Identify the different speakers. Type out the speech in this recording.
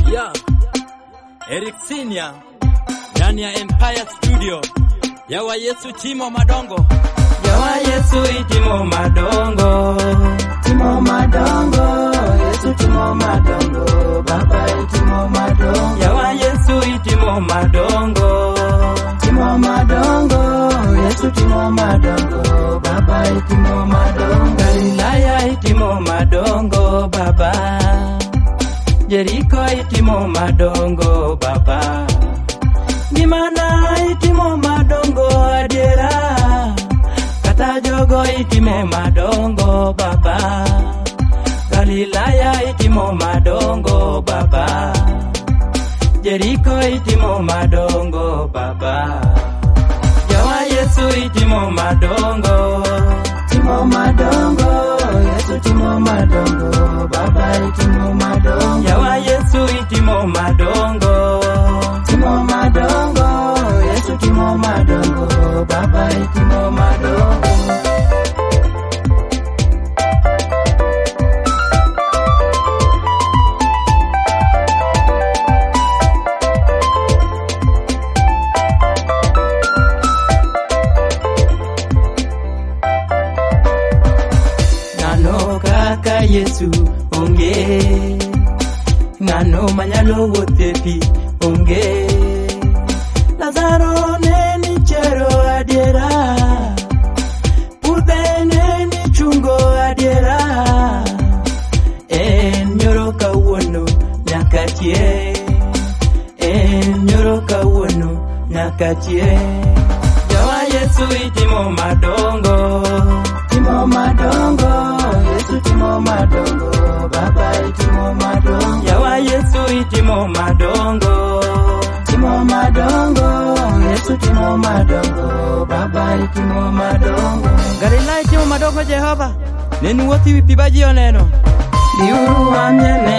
Speaker 1: Yeah. Eric Senior ndani ya Empire Studio. Yawa Yesu Timo Madongo.
Speaker 2: Yawa Yesu Timo Madongo.
Speaker 3: Timo Madongo. Yesu Timo Madongo. Baba Timo Madongo.
Speaker 2: Yawa Yesu Timo Madongo.
Speaker 3: Timo Madongo. Yesu Timo Madongo. Baba Timo Madongo.
Speaker 2: Galilaya Timo Madongo Baba. Jericho Timo Madongo Baba. Dimana Timo Madongo adiera. Kata jogo Timo Madongo Baba. Galilaya Timo Madongo Baba. Jericho Timo Madongo Baba. Yawa Yesu Timo Madongo.
Speaker 3: Timo Madongo. Yesu Timo Madongo. Baba Timo Madongo.
Speaker 2: Yawa Yesu Timo Madongo.
Speaker 3: Timo Madongo. Yesu Timo Madongo. Baba Timo Madongo.
Speaker 2: Kaka Yesu onge ngano manyalo wotepi onge Lazaro neni chero adiera Pudhe neni chungo adiera En nyoro kawuono nyaka chie En nyoro kawuono nyaka chie Yawa Yesu Timo Madongo.
Speaker 3: Timo Madongo. Yesu Timo Madongo. Baba Timo Madongo.
Speaker 2: Yawa Yesu Timo Madongo.
Speaker 3: Timo Madongo. Yesu Timo Madongo. Baba Timo Madongo.
Speaker 2: Galilaya Timo Madongo Jehova. Neni woti wipi baji oneno.
Speaker 3: Diuru amyene